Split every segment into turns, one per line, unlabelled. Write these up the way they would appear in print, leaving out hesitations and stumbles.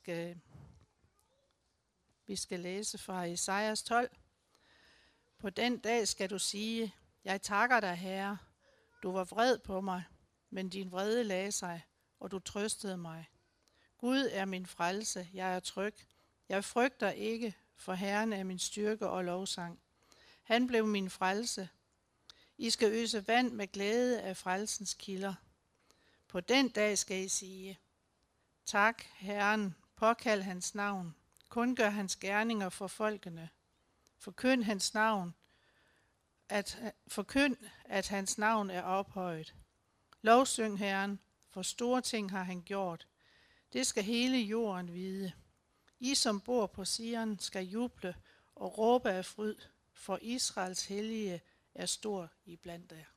vi skal læse fra Esajas 12. På den dag skal du sige, jeg takker dig, Herre. Du var vred på mig, men din vrede lagde sig, og du trøstede mig. Gud er min frelse, jeg er tryg. Jeg frygter ikke, for Herren er min styrke og lovsang. Han blev min frelse. I skal øse vand med glæde af frelsens kilder. På den dag skal I sige, tak Herren, påkald hans navn. Kun gør hans gerninger for folkene. Forkynd hans navn, at hans navn er ophøjet. Lovsyng Herren, for store ting har han gjort. Det skal hele jorden vide. I som bor på Sion skal juble og råbe af fryd, for Israels hellige er stor iblandt jer.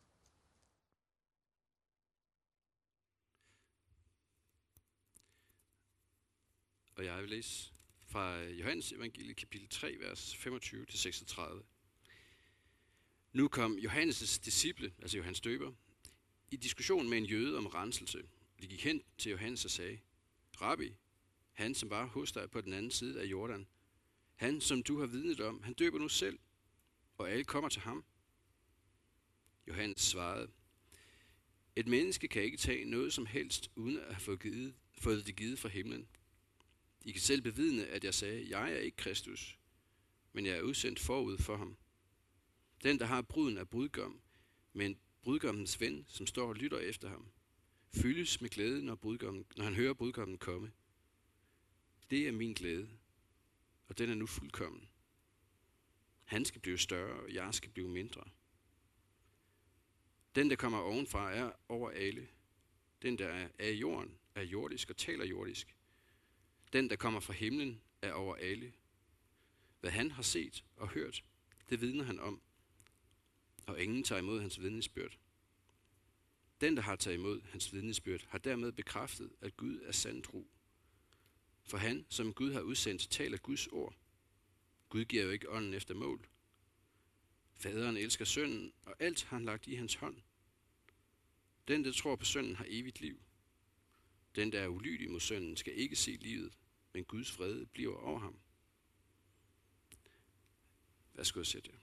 Og jeg vil læse fra Johannes evangeliet kapitel 3, vers 25-36. Nu kom Johannes' disciple, altså Johannes døber, i diskussion med en jøde om renselse. De gik hen til Johannes og sagde, Rabbi, han som var hos dig på den anden side af Jordan, han som du har vidnet om, han døber nu selv, og alle kommer til ham. Johannes svarede, et menneske kan ikke tage noget som helst, uden at have fået det givet fra himlen. I kan selv bevidne, at jeg sagde, jeg er ikke Kristus, men jeg er udsendt forud for ham. Den, der har bruden, er brudgom, men brudgommens ven, som står og lytter efter ham, fyldes med glæde, når han hører brudgommen komme. Det er min glæde, og den er nu fuldkommen. Han skal blive større, og jeg skal blive mindre. Den, der kommer ovenfra, er over alle. Den, der er af jorden, er jordisk og taler jordisk. Den, der kommer fra himlen, er over alle. Hvad han har set og hørt, det vidner han om, og ingen tager imod hans vidnesbyrd. Den, der har taget imod hans vidnesbyrd, har dermed bekræftet, at Gud er sandtro. For han, som Gud har udsendt, taler Guds ord. Gud giver jo ikke ånden efter mål. Faderen elsker sønnen, og alt har han lagt i hans hånd. Den, der tror på sønnen, har evigt liv. Den, der er ulydig mod sønnen, skal ikke se livet, men Guds fred bliver over ham. Værsgo at sætte jer.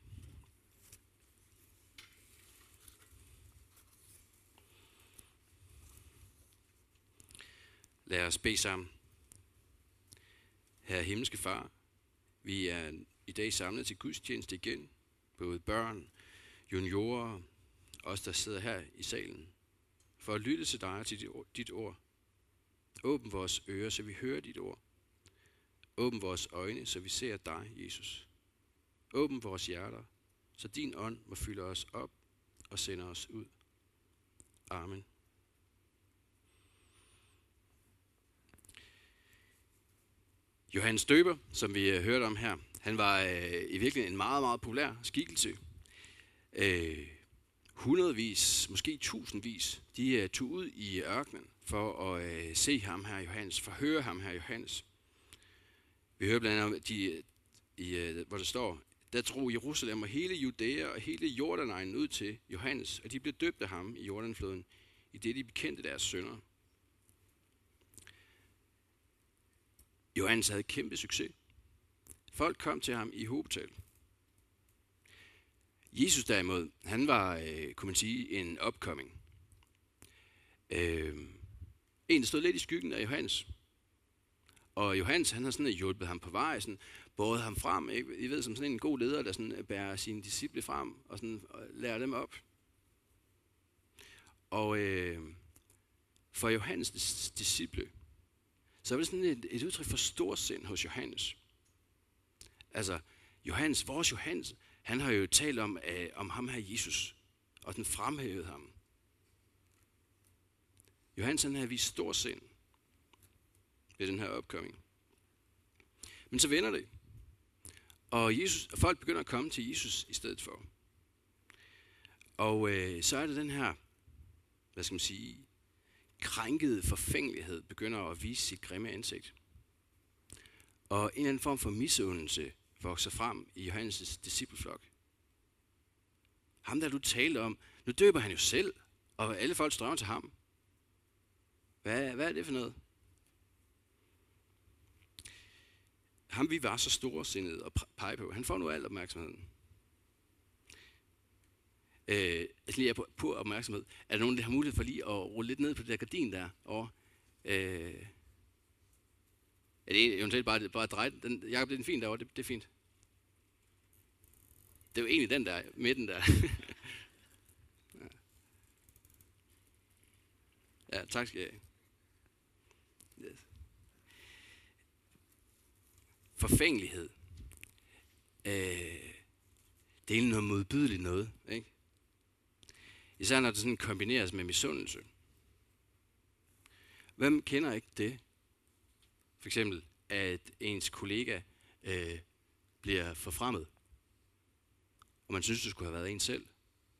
Lad os bede sammen. Herre himmelske Far, vi er i dag samlet til gudstjeneste igen. Både børn, juniorer, os der sidder her i salen, for at lytte til dig og til dit ord. Åbn vores ører, så vi hører dit ord. Åbn vores øjne, så vi ser dig, Jesus. Åbn vores hjerter, så din ånd må fylde os op og sende os ud. Amen. Johannes døber, som vi hørte om her, han var i virkeligheden en meget, meget populær skikkelse. Hundredvis, måske tusindvis, de tog ud i ørkenen for at se ham her Johannes, for at høre ham her Johannes. Vi hører blandt andet, hvor der står, der drog Jerusalem og hele Judæa og hele Jordanegnen ud til Johannes, og de blev døbt af ham i Jordanfloden, i det de bekendte deres synder. Johannes havde kæmpe succes. Folk kom til ham i hobetal. Jesus derimod, han var, kunne man sige, en upcoming. En, der stod lidt i skyggen af Johannes. Og Johannes, han har sådan hjulpet ham på vej, sådan båret ham frem, ikke? I ved, som sådan en god leder, der sådan bærer sine disciple frem og sådan lærer dem op. Og for Johannes' disciple, så var det sådan et udtryk for storsind hos Johannes. Altså, vores Johannes, han har jo talt om ham her Jesus, og den fremhævede ham. Johannes, han havde vist storsind ved den her opkoming. Men så vender det, og folk begynder at komme til Jesus i stedet for. Og så er det den her, hvad skal man sige, krænkede forfængelighed begynder at vise sit grimme ansigt. Og en eller anden form for misundelse vokser frem i Johannes' discipleflok. Ham der du talte om, nu døber han jo selv, og alle folk strømmer til ham. Hvad er det for noget? ham vi var så storsindede og pege på, han får nu al opmærksomheden. Altså lige på opmærksomhed. Er der nogen, der har mulighed for lige at rulle lidt ned på det der gardin der? Er det eventuelt bare at dreje den? Jacob, det er den fint derovre, det er fint. Det er jo egentlig den der, midten der. Ja, tak skal jeg have. Yes. Forfængelighed. Det er egentlig noget modbydeligt noget, ikke? Især når det sådan kombineres med misundelse. Hvem kender ikke det? For eksempel, at ens kollega bliver forfremmet, og man synes, det skulle have været en selv.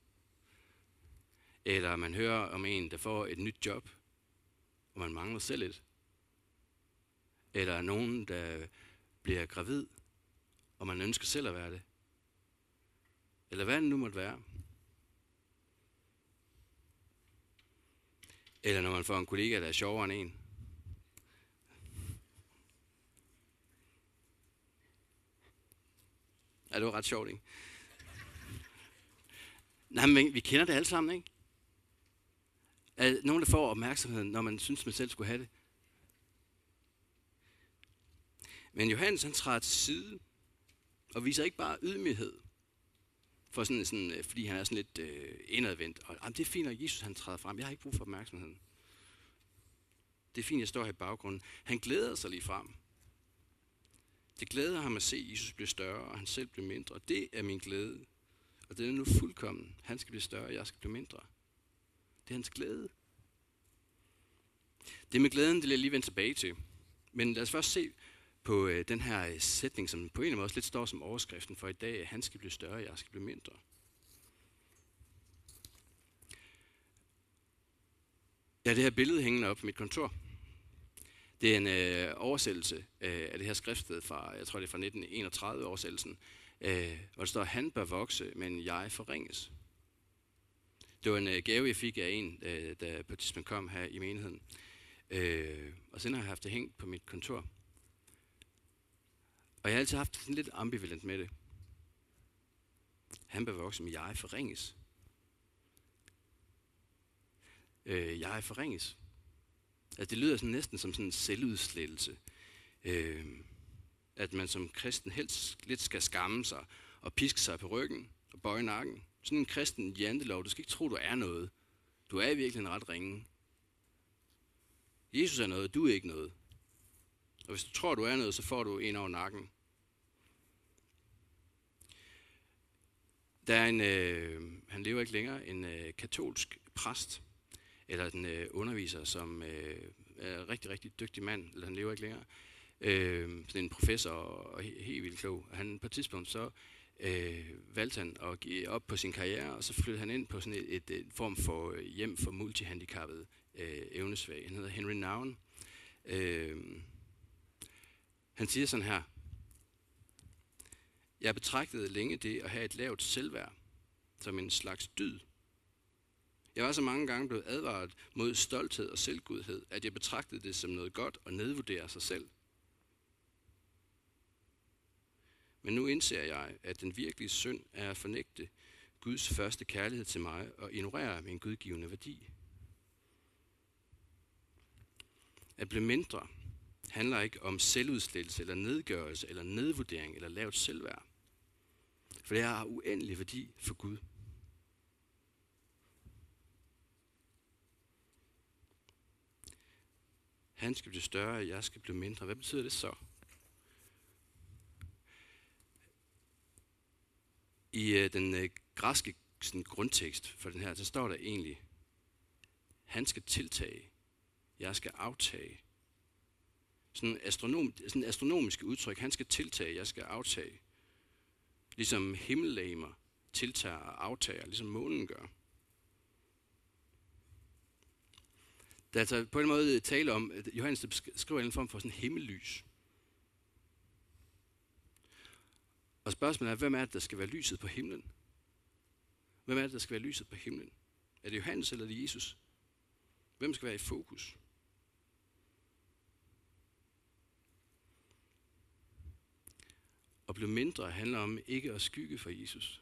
Eller man hører om en, der får et nyt job, og man mangler selv et. Eller nogen, der bliver gravid, og man ønsker selv at være det. Eller hvad det nu måtte være. Eller når man får en kollega, der er sjovere end en. Ja, det var ret sjovt, ikke? Nej, men vi kender det alle sammen, ikke? Nogen, der får opmærksomheden, når man synes, man selv skulle have det. Men Johannes, han træder til side, og viser ikke bare ydmyghed, fordi han er sådan lidt indadvendt. Og det er fint, at Jesus han træder frem. Jeg har ikke brug for opmærksomheden. Det er fint, jeg står her i baggrunden. Han glæder sig lige frem. Det glæder ham at se, at Jesus bliver større, og han selv bliver mindre. Det er min glæde. Og det er nu fuldkommen. Han skal blive større, og jeg skal blive mindre. Det er hans glæde. Det med glæden, det vil jeg lige vende tilbage til. Men lad os først se på den her sætning, som på en eller anden måde lidt står som overskriften for i dag, at han skal blive større, og jeg skal blive mindre. Jeg har det her billede hængende op på mit kontor. Det er en oversættelse af det her skriftsted fra, jeg tror det er fra 1931 oversættelsen, hvor der står, han bør vokse, men jeg forringes. Det var en gave, jeg fik af en, der på et tidspunkt kom her i menigheden. Og siden har jeg haft det hængt på mit kontor. Og jeg har altid haft sådan lidt ambivalent med det. Han bør vokse, men jeg forringes. Jeg forringes. Altså, det lyder sådan næsten som sådan en selvudslettelse. At man som kristen helst lidt skal skamme sig og piske sig på ryggen og bøje nakken. Sådan en kristen jantelov, du skal ikke tro, du er noget. Du er i virkeligheden ret ringe. Jesus er noget, du er ikke noget. Og hvis du tror, du er noget, så får du en over nakken. Der er han lever ikke længere, en katolsk præst, eller en underviser, som er rigtig, rigtig dygtig mand, eller han lever ikke længere. Sådan en professor og helt vildt klog. Han på et tidspunkt så valgte han at give op på sin karriere, og så flyttede han ind på sådan et form for hjem for multihandicappede evnesvage. Han hedder Henry Nouwen. Han siger sådan her: jeg betragtede længe det at have et lavt selvværd som en slags dyd. Jeg var så mange gange blevet advaret mod stolthed og selvgodhed, at jeg betragtede det som noget godt at nedvurdere sig selv. Men nu indser jeg, at den virkelige synd er at fornægte Guds første kærlighed til mig og ignorere min gudgivende værdi. At blive mindre handler ikke om selvudslettelse eller nedgørelse eller nedvurdering eller lavt selvværd. For det har uendelig værdi for Gud. Han skal blive større, og jeg skal blive mindre. Hvad betyder det så? I den græske grundtekst for den her, så står der egentlig, han skal tiltage, jeg skal aftage. Sådan en astronomisk udtryk, han skal tiltage, jeg skal aftage. Ligesom himmellegemer tiltager og aftager, ligesom månen gør. Der er altså på en måde tale om, at Johannes skriver en form for sådan himmellys. Og spørgsmålet er, hvem er det, der skal være lyset på himlen? Hvem er det, der skal være lyset på himlen? Er det Johannes eller er det Jesus? Hvem skal være i fokus? at blive mindre handler om ikke at skygge for Jesus.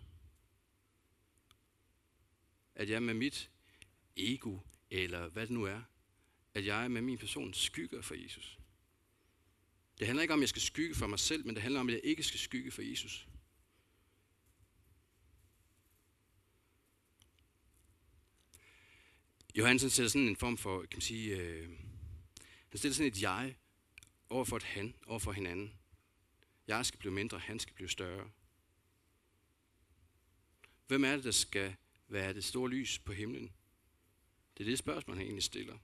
At jeg med mit ego, eller hvad det nu er, at jeg med min person skygger for Jesus. Det handler ikke om, at jeg skal skygge for mig selv, men det handler om, at jeg ikke skal skygge for Jesus. Johannes sætter sådan en form for, kan man sige, han stiller sådan et jeg over for et han, over for hinanden. Jeg skal blive mindre, han skal blive større. Hvem er det, der skal være det store lys på himlen? Det er det spørgsmål, han egentlig stiller.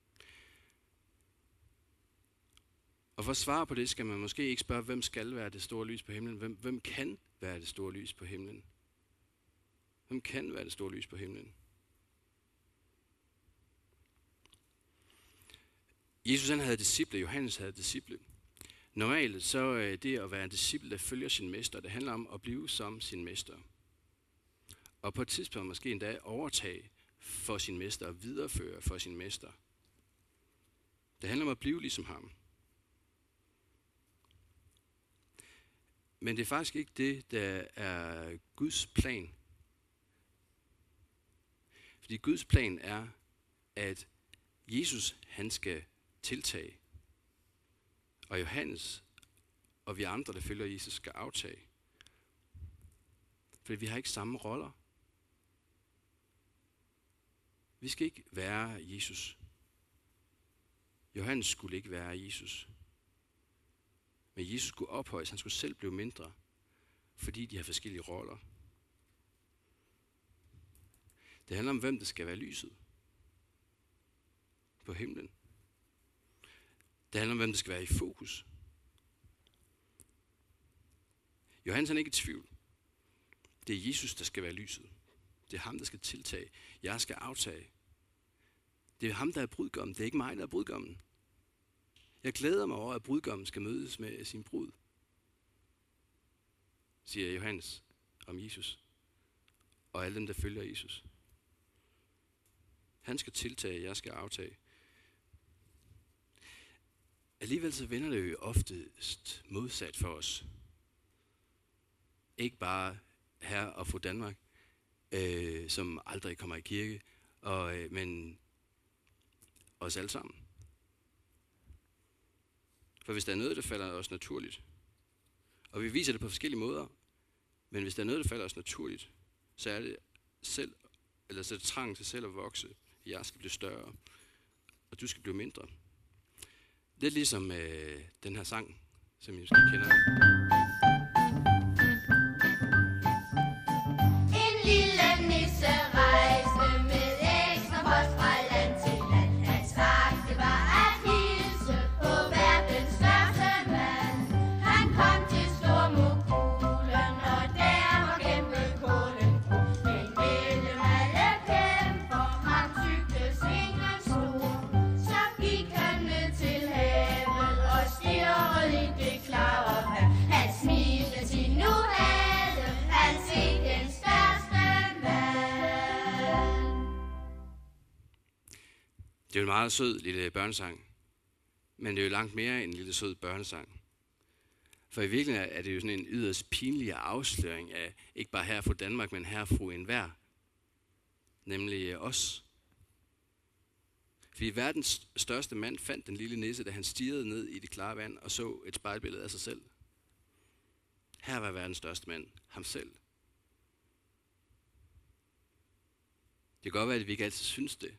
Og for at svare på det, skal man måske ikke spørge, hvem skal være det store lys på himlen? Hvem kan være det store lys på himlen? Hvem kan være det store lys på himlen? Jesus han havde disciple, Johannes havde disciple. Normalt så det at være en disciple, der følger sin mester, det handler om at blive som sin mester. Og på et tidspunkt måske endda overtage for sin mester og videreføre for sin mester. Det handler om at blive ligesom ham. Men det er faktisk ikke det, der er Guds plan. Fordi Guds plan er, at Jesus han skal tiltage, og Johannes og vi andre, der følger Jesus, skal aftage. Fordi vi har ikke samme roller. Vi skal ikke være Jesus. Johannes skulle ikke være Jesus. Men Jesus skulle ophøjes, han skulle selv blive mindre, fordi de har forskellige roller. Det handler om, hvem der skal være lyset på himlen. Det handler om, hvem der skal være i fokus. Johannes han er ikke i tvivl. Det er Jesus, der skal være lyset. Det er ham, der skal tiltage. Jeg skal aftage. Det er ham, der er brudgommen. Det er ikke mig, der er brudgommen. Jeg glæder mig over, at brudgommen skal mødes med sin brud, siger Johannes om Jesus og alle dem, der følger Jesus. Han skal tiltage, jeg skal aftage. Alligevel så vender det jo oftest modsat for os. Ikke bare her og fru Danmark, som aldrig kommer i kirke, men os alle sammen. For hvis der er noget, der falder os naturligt, og vi viser det på forskellige måder, men hvis der er noget, der falder os naturligt, så er det selv, eller så er det trang til selv at vokse. Jeg skal blive større, og du skal blive mindre. Lidt ligesom den her sang, som I måske kender.
En lille nisse rejste med ekstra post fra land til land. Hans vagte var at hilse på verdens største mand. Han kom til Stormogulen, og der var kæmpe Kålenbro. Men mellem alle kæmper, ham tyktes ingen stor. Så gik han ned til havet og stirrede i det klare vand. Han smilte til nu havde han set den største mand.
Det er jo en meget sød lille børnesang, men det er jo langt mere end en lille sød børnesang. For i virkeligheden er det jo sådan en yderst pinlig afsløring af, ikke bare her fra Danmark, men her fra enhver, nemlig os. Fordi verdens største mand fandt den lille nisse, da han stirrede ned i det klare vand og så et spejlbillede af sig selv. Her var verdens største mand, ham selv. Det kan godt være, at vi ikke altid synes det.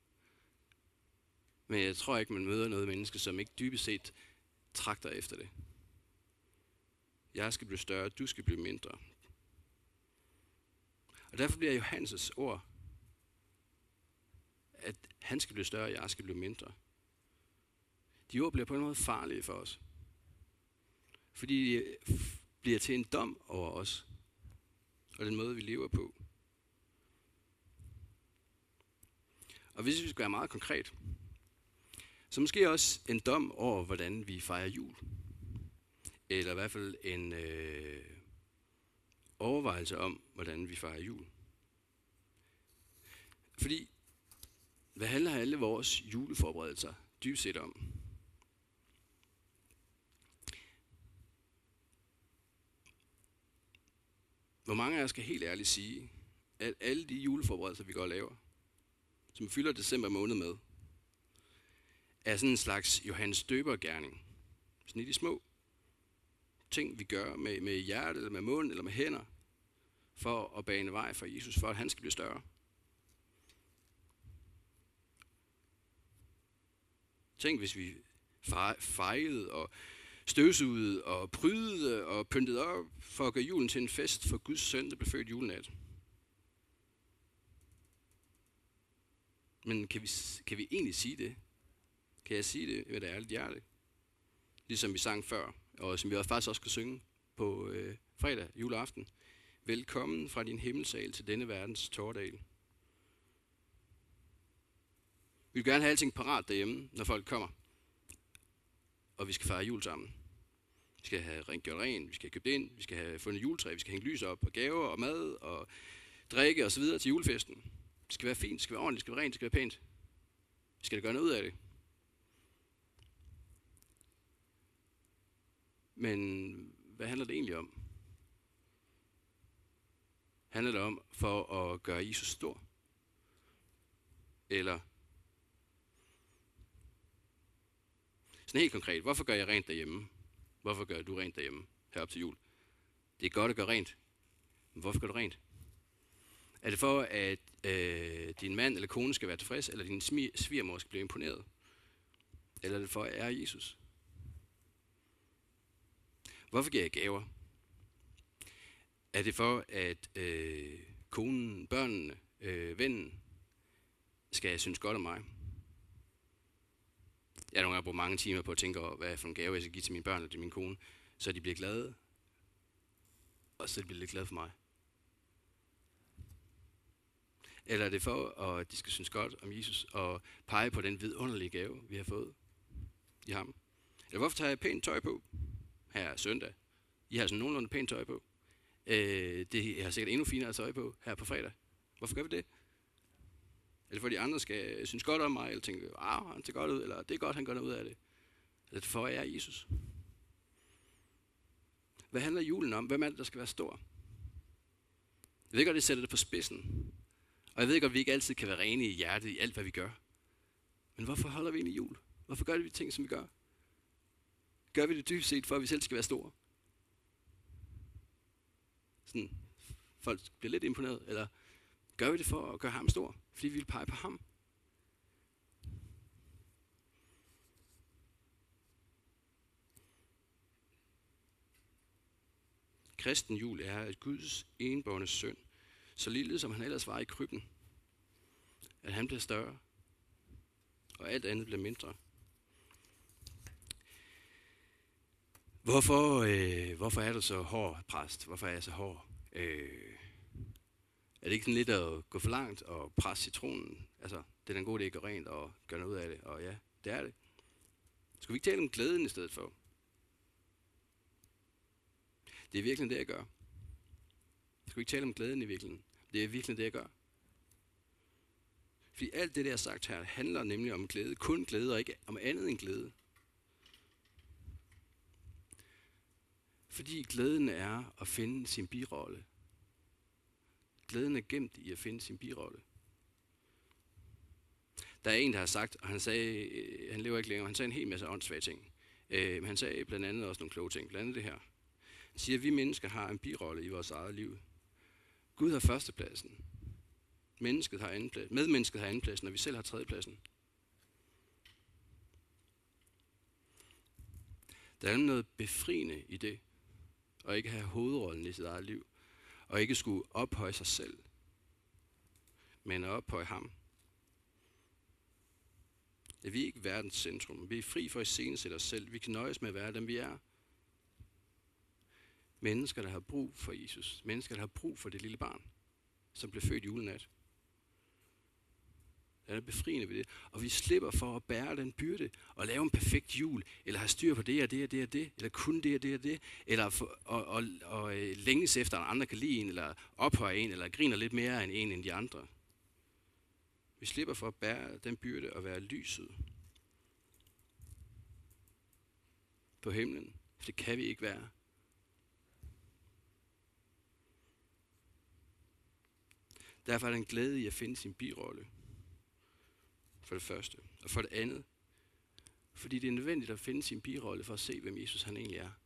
Men jeg tror ikke, man møder noget menneske, som ikke dybest set tragter efter det. Jeg skal blive større, du skal blive mindre. Og derfor bliver Johannes' ord, at han skal blive større, jeg skal blive mindre. De ord bliver på en måde farlige for os. Fordi de bliver til en dom over os. Og den måde, vi lever på. Og hvis vi skal være meget konkret, så måske også en dom over, hvordan vi fejrer jul. Eller i hvert fald en overvejelse om, hvordan vi fejrer jul. Fordi, hvad handler alle vores juleforberedelser dybest set om? Hvor mange af os skal helt ærligt sige, at alle de juleforberedelser, vi går og laver, som fylder december måned med, er sådan en slags Johannes Døber-gerning. Sådan i de små ting, vi gør med hjertet, eller med munden, eller med hænder, for at bane vej for Jesus, for at han skal blive større. Tænk, hvis vi fejlede og støvsugede og prydede og pyntede op for at gøre julen til en fest for Guds søn, der blev født julenat. Men kan vi egentlig sige det? Kan jeg sige det med et ærligt hjerte? Ligesom vi sang før, og som vi faktisk også skal synge på fredag, juleaften. Velkommen fra din himmelsal til denne verdens tåredal. Vi vil gerne have alting parat derhjemme, når folk kommer. Og vi skal fejre jul sammen. Vi skal have gjort rent, vi skal have købt ind, vi skal have fundet juletræ, vi skal hænge lys op, og gaver og mad og drikke og så videre til julefesten. Det skal være fint, det skal være ordentligt, det skal være rent, det skal være pænt. Vi skal da gøre noget ud af det. Men hvad handler det egentlig om? Handler det om for at gøre Jesus stor? Eller sådan helt konkret, hvorfor gør jeg rent derhjemme? Hvorfor gør du rent derhjemme herop til jul? Det er godt at gøre rent. Men hvorfor gør du rent? Er det for, at din mand eller kone skal være tilfreds, eller din svigermor skal blive imponeret? Eller er det for at ære Jesus? Hvorfor giver jeg gaver? Er det for, at konen, børnene, vennen skal synes godt om mig? Jeg har nogle gange brugt mange timer på at tænke over, hvad for en gave jeg skal give til mine børn eller til min kone, så de bliver glade, og så de bliver lidt glade for mig. Eller er det for, at de skal synes godt om Jesus og pege på den vidunderlige gave, vi har fået i ham? Eller hvorfor tager jeg pænt tøj på her er søndag? I har sådan nogenlunde pænt tøj på. Jeg har sikkert endnu finere tøj på her på fredag. Hvorfor gør vi det? Eller for de andre skal synes godt om mig, eller tænke, han ser godt ud, eller det er godt, han gør noget ud af det. Eller det for, at jeg er Jesus. Hvad handler julen om? Hvem er det, der skal være stor? Jeg ved godt, det sætter det på spidsen. Og jeg ved godt, at vi ikke altid kan være rene i hjertet i alt, hvad vi gør. Men hvorfor holder vi egentlig jul? Hvorfor gør vi ting, som vi gør? Gør vi det dybest set, for at vi selv skal være store? Sådan, folk bliver lidt imponeret, eller gør vi det for at gøre ham stor, fordi vi vil pege på ham? Kristen jul er, at Guds enbårne søn, så lille som han ellers var i krybben, at han bliver større, og alt andet bliver mindre. Hvorfor er du så hård, præst? Hvorfor er jeg så hård? Er det ikke sådan lidt at gå for langt og presse citronen? Altså, det er en god idé at gøre rent og gøre noget ud af det. Og ja, det er det. Skal vi ikke tale om glæden i stedet for? Det er virkelig det, jeg gør. Skal vi ikke tale om glæden i virkeligheden? Det er virkelig det, jeg gør. Fordi alt det, der er sagt her, handler nemlig om glæde. Kun glæde og ikke om andet end glæde. Fordi glæden er at finde sin birolle. Glæden er gemt i at finde sin birolle. Der er en, der har sagt, og han sagde, han lever ikke længere, han sagde en hel masse åndssvage ting. Men han sagde blandt andet også nogle kloge ting, blandt andet det her. Han siger, at vi mennesker har en birolle i vores eget liv. Gud har førstepladsen. Medmennesket har andenpladsen, og vi selv har tredjepladsen. Der er noget befriende i det, og ikke have hovedrollen i sit eget liv, og ikke skulle ophøje sig selv, men at ophøje ham. At vi er ikke verdens centrum. Vi er fri for at iscenesætte os selv. Vi kan nøjes med at være dem, vi er. Mennesker, der har brug for Jesus. Mennesker, der har brug for det lille barn, som blev født julenat. Der er befriende ved det. Og vi slipper for at bære den byrde og lave en perfekt jul, eller have styr på det og det og det og det, eller kun det og det og det, eller længes efter, at andre kan lide en, eller ophøje en, eller griner lidt mere end de andre. Vi slipper for at bære den byrde og være lyset på himlen, for det kan vi ikke være. Derfor er der en glæde i at finde sin birolle. For det første. Og for det andet, fordi det er nødvendigt at finde sin birolle for at se, hvem Jesus han egentlig er.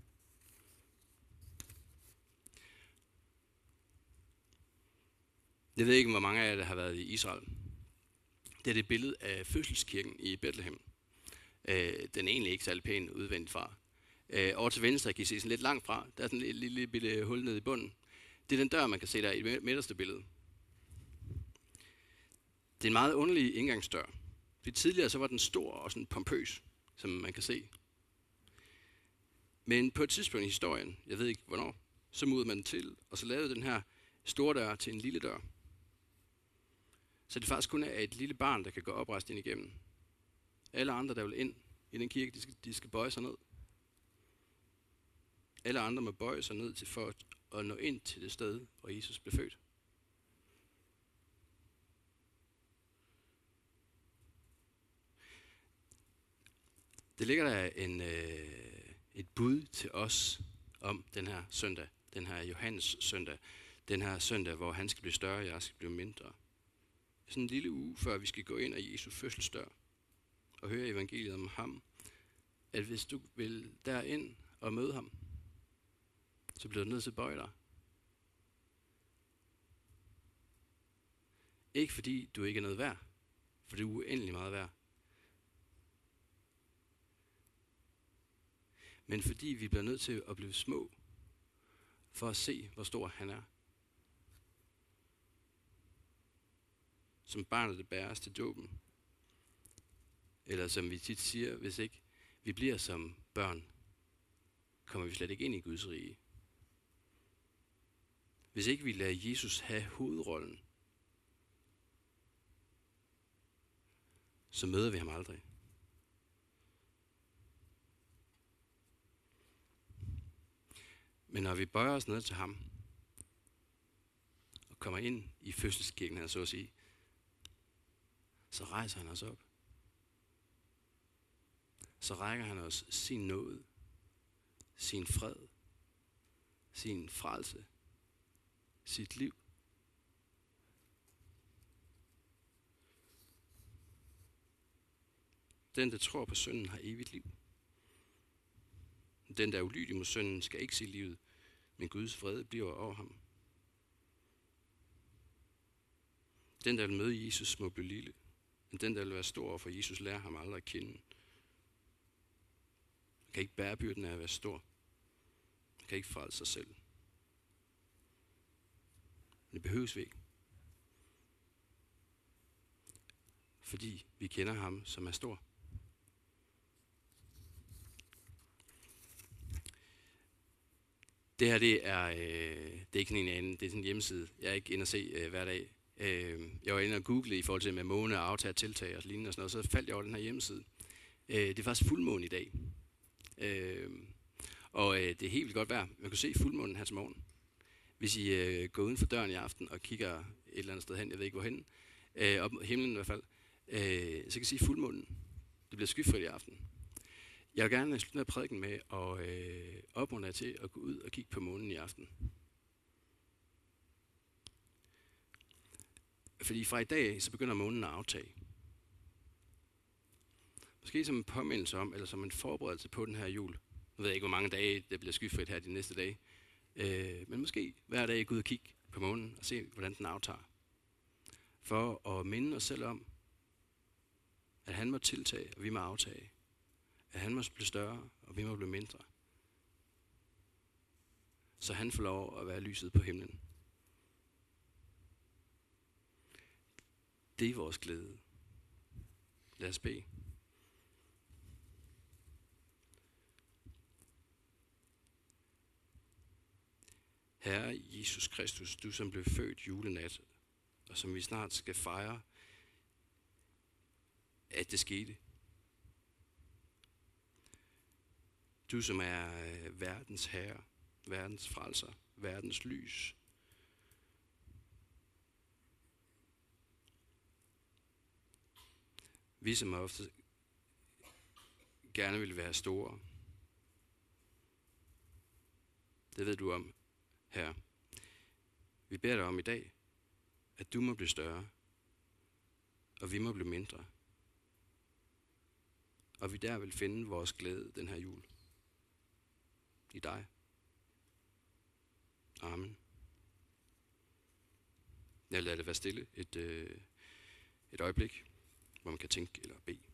Jeg ved ikke, hvor mange af jer, der har været i Israel. Det er det billede af fødselskirken i Bethlehem. Den er egentlig ikke særlig pæn udvendigt fra. Over til venstre kan I se sådan lidt langt fra. Der er sådan et lille bitte hul nede i bunden. Det er den dør, man kan se der i det midterste billede. Det er en meget underlig indgangsdør. Fordi tidligere så var den stor og sådan pompøs, som man kan se. Men på et tidspunkt i historien, jeg ved ikke hvornår, så mudede man den til, og så lavede den her store dør til en lille dør. Så det faktisk kun er et lille barn, der kan gå oprejst ind igennem. Alle andre, der vil ind i den kirke, de skal bøje sig ned. Alle andre må bøje sig ned til for at nå ind til det sted, hvor Jesus blev født. Det ligger der et bud til os om den her søndag, den her Johannes søndag, den her søndag, hvor han skal blive større, og jeg skal blive mindre. Sådan en lille uge, før vi skal gå ind ad Jesu fødselsdør og høre evangeliet om ham, at hvis du vil derind og møde ham, så bliver du nødt til at bøje dig. Ikke fordi du ikke er noget værd, for det er uendelig meget værd. Men fordi vi bliver nødt til at blive små, for at se, hvor stor han er. Som barnet, det bæres til dåben. Eller som vi tit siger, hvis ikke vi bliver som børn, kommer vi slet ikke ind i Guds rige. Hvis ikke vi lader Jesus have hovedrollen, så møder vi ham aldrig. Men når vi bøjer os ned til ham, og kommer ind i fødselskirken, så at sige, så rejser han os op. Så rækker han os sin nåde, sin fred, sin frelse, sit liv. Den, der tror på synden, har evigt liv. Den, der er ulydig mod synden, skal ikke se livet, men Guds fred bliver over ham. Den, der vil møde Jesus, må blive lille. Men den, der vil være stor for Jesus, lærer ham aldrig at kende. Man kan ikke bære byrden af at være stor. Man kan ikke frelse sig selv. Men det behøves vi ikke. Fordi vi kender ham, som er stor. Det her, det er ikke en anden, det er sådan en hjemmeside. Jeg er ikke inde og se hver dag. Jeg var inde og google i forhold til med måne og aftage tiltag og lignende og sådan noget, så faldt jeg over den her hjemmeside. Det er faktisk fuldmåne i dag. Det er helt vildt godt vejr. Man kan se fuldmånen her til morgen. Hvis I går uden for døren i aften og kigger et eller andet sted hen, jeg ved ikke hvorhen, op mod himlen i hvert fald, så kan I se fuldmånen. Det bliver skyfrit i aften. Jeg vil gerne slutte prædiken med at opmuntre jer til at gå ud og kigge på månen i aften. Fordi fra i dag, så begynder månen at aftage. Måske som en påmindelse om, eller som en forberedelse på den her jul. Jeg ved ikke, hvor mange dage det bliver skyfrit her de næste dage. Men måske hver dag gå ud og kigge på månen og se, hvordan den aftager. For at minde os selv om, at han må tiltage, og vi må aftage. At han må blive større, og vi må blive mindre. Så han får lov at være lyset på himlen. Det er vores glæde. Lad os bede. Herre Jesus Kristus, du som blev født julenat, og som vi snart skal fejre, at det skete. Du som er verdens herre, verdens frelser, verdens lys. Vi som ofte gerne vil være store. Det ved du om, Herre. Vi beder dig om i dag, at du må blive større, og vi må blive mindre. Og vi der vil finde vores glæde den her jul. I dig. Amen. Jeg lader det være stille et øjeblik, hvor man kan tænke eller bede.